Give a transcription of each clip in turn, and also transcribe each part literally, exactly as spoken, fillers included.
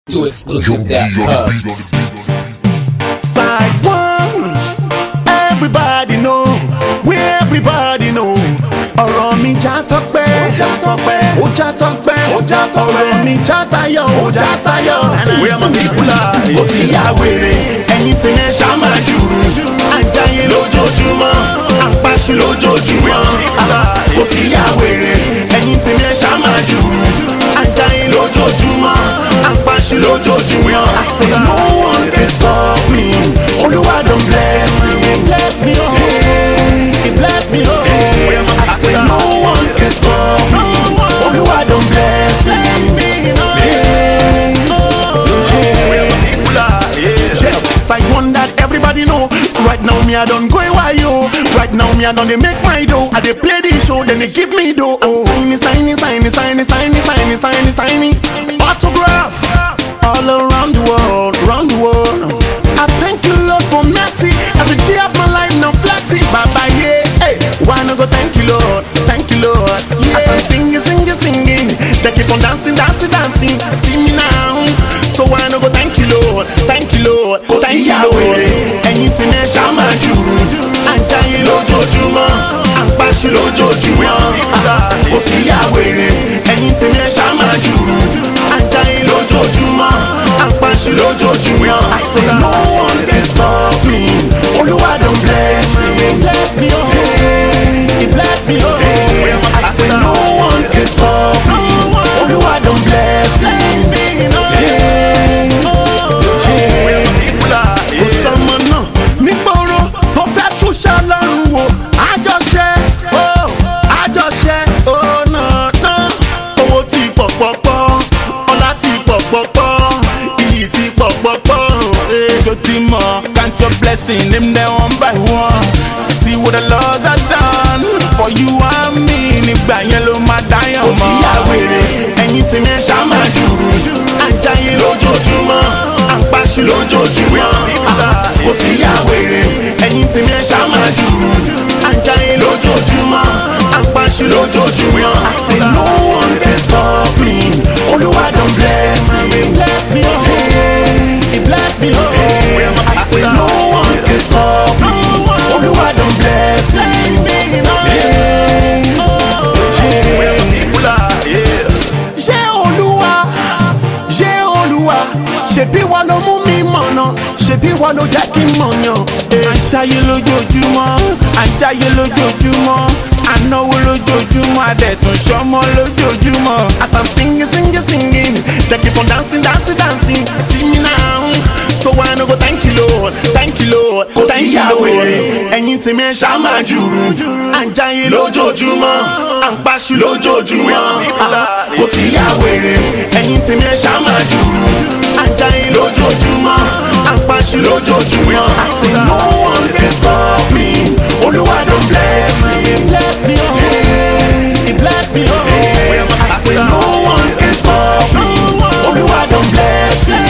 Too exclusive that Cubs. Side one, everybody know, we everybody know. Ọ̀rọ̀ mi já sọpẹ́, ó já sọpẹ́, ó já sọpẹ́, ó já sọpẹ́. Ọ̀rọ̀ mi já sayọ̀, ó já sayọ̀. Where my people are, kò sí àwèrè, ẹ̀yin tí yẹn ṣá máa jùrù. À ń jayé lójoojúmọ́, à ń paṣu lójoojúmọ́. Kò sí àwèrè, ẹ̀yin tí yẹn ṣá máa jùrù. À ń jayé lójoojúmọ́, à ń paṣu lójoojúmọ́. I say no one can stop me. Olúwa don bless me, bless me, oh. He bless me, oh. I say no one can stop me. Olúwa don bless me. Side one that everybody know. Right now me I don't go away yo. Right now me I don't they make my dough. I they play this show then they give me dough. I'm signing, signing, signing, signing, signing, signing, signing, signing. Autograph all around the world, around the world. I thank you Lord for mercy. Every day of my life now flexing. Bye bye yeah. Hey, why not go thank you Lord, thank you Lord. Yeah. As I'm singing, singing, singing, they keep on dancing, dancing, dancing. See me now. So why not go thank you Lord, thank you Lord, thank you Lord. Ẹ̀yin tí yẹn ṣá máa jùrù. À ń jayé lójoojúmọ́, à ń paṣu lójoojúmọ́. Kò sí àwèrè. Ẹ̀yin tí yẹn ṣá máa jùrù. À ń jayé lójoojúmọ́, à ń paṣu lójoojúmọ́. I say no one can stop me. Olúwa don bless me, bless me oh. He bless me oh. I say no one can stop me. Olúwa don bless me. Count your blessing, them there one by one. See what the Lord has done for you and me. Nígbà yẹn ló máa dáyàn mọ́. Kò sí àwèrè, ẹ̀yin tí yẹn ṣá máa jùrù. À ń jayé lójoojúmọ́, à ń paṣu lójoojúmọ́. Kò sí àwèrè, ẹ̀yin tí yẹn ṣá máa jùrù. À ń jayé lójoojúmọ́, à ń paṣu lójoojúmọ́. I say no one can stop me. Olúwa don bless me, bless me oh. He bless me oh. I say no one can stop me. Olúwa don bless me. Ṣé Olúwa, ṣé Olúwa, ṣebí wa ló mú mi mọ̀nà, ṣebí wa ló jẹ́ kí n mọ̀yàn. À ń ṣayé lójoojúmọ́, à ń jayé lójoojúmọ́, à ń náwó lójoojúmọ́, a dẹ̀ tún ṣọmọ lójoojúmọ́. As I'm singing, singing, singing, they keep on dancing, dancing, dancing. See me now. So why no go thank you Lord, thank you Lord, thank you Lord. Ẹ̀yin tí mi ṣá máa jùrù. À ń jayé lójoojúmọ́, à ń paṣu lójoojúmọ́. Kò sí àwèrè. Ẹ̀yin tí mi ṣá máa jùrù. À ń jayé lójoojúmọ́, à ń paṣu lójoojúmọ́. I say no one can stop me. Olúwa don bless me, bless me oh. He bless me oh. I say no one can stop me. Olúwa don bless me.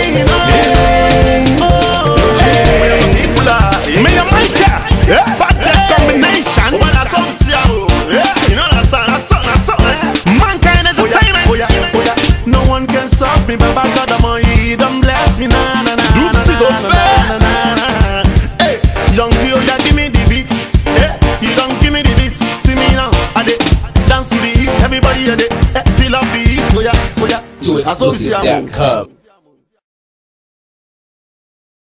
Me Baba God I'm on you, don't bless me na na na na na na na. Hey, young Gio, ya give me the beats. Hey, you don't give me the beats. See me now, I dey dance to the beat. Everybody, I dey feel up the beat. So yeah, so yeah. Too exclusive that Cubs.